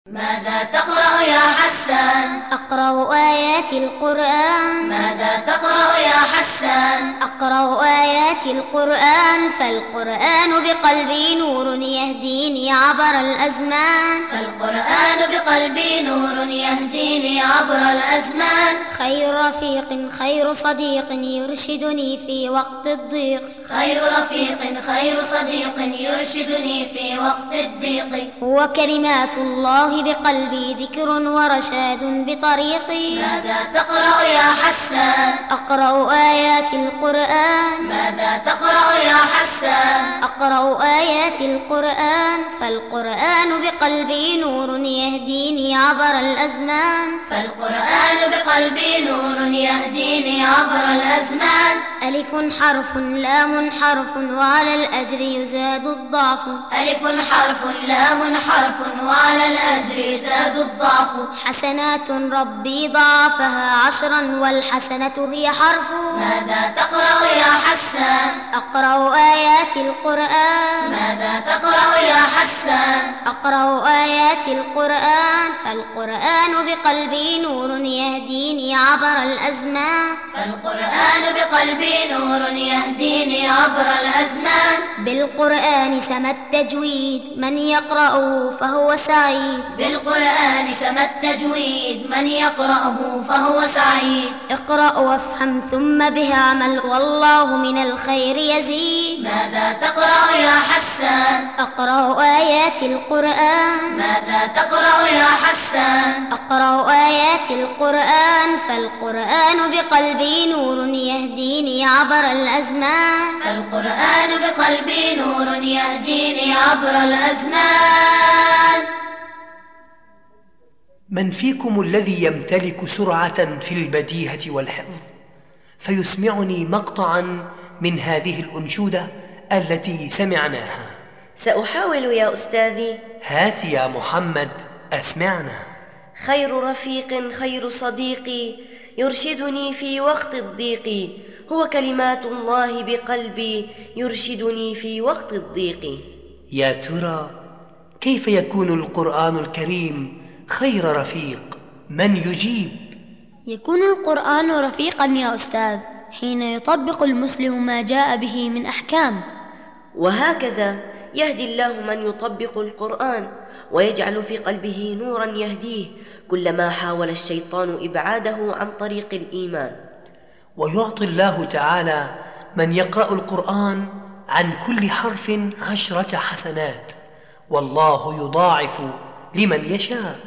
ماذا تقرأ يا حسان؟ أقرأ آيات القرآن. ماذا تقرأ يا حسان؟ أقرأ آيات القرآن، فالقرآن بقلبي نور يهديني عبر الأزمان. فالقرآن بقلبي نور يهديني عبر الأزمان. خير رفيق خير صديق يرشدني في وقت الضيق. خير رفيق خير صديق يرشدني في وقت الضيق. هو كلمات الله بقلبي ذكر ورشاد بطريقي. ماذا تقرأ يا حسان؟ أقرأ آيات القرآن. ماذا تقرأ يا حسان؟ أقرأ آيات القرآن، فالقرآن بقلبي نور يهديني عبر الأزمان. فالقرآن بقلبي نور يهديني عبر الأزمان. ألف حرف لام حرف وعلى الأجر يزاد الضعف. ألف حرف لام حرف وعلى الأجر يزاد الضعف. حسنات ربي ضاعفها عشرا والحسنة هي حرف. ماذا تقرأ يا حسان؟ أقرأ آيات القرآن. ماذا تقرأ يا حسان؟ أقرأ آيات القرآن، فالقرآن بقلبي نور يهديني عبر الأزمان. فالقرآن بقلبي نور يهديني عبر الأزمان. بالقرآن سما التجويد من يقرأه فهو سعيد. بالقرآن سما التجويد من يقرأه فهو سعيد. اقرأ وافهم ثم به اعمل والله من الخير يزيد. ماذا تقرأ يا حسان؟ أقرأ آيات القرآن. ماذا تقرأ يا حسان؟ أقرأ آيات القرآن، فالقرآن بقلبي نور يهديني عبر الأزمان. فالقرآن بقلبي نور يهديني عبر الأزمان. من فيكم الذي يمتلك سرعة في البديهة والحفظ فيسمعني مقطعا من هذه الأنشودة التي سمعناها؟ سأحاول يا أستاذي. هات يا محمد أسمعنا. خير رفيق خير صديقي يرشدني في وقت الضيق. هو كلمات الله بقلبي يرشدني في وقت الضيق. يا ترى كيف يكون القرآن الكريم خير رفيق؟ من يجيب؟ يكون القرآن رفيقا يا أستاذ حين يطبق المسلم ما جاء به من أحكام. وهكذا يهدي الله من يطبق القرآن ويجعل في قلبه نورا يهديه كلما حاول الشيطان إبعاده عن طريق الإيمان. ويعطي الله تعالى من يقرأ القرآن عن كل حرف 10 حسنات، والله يضاعف لمن يشاء.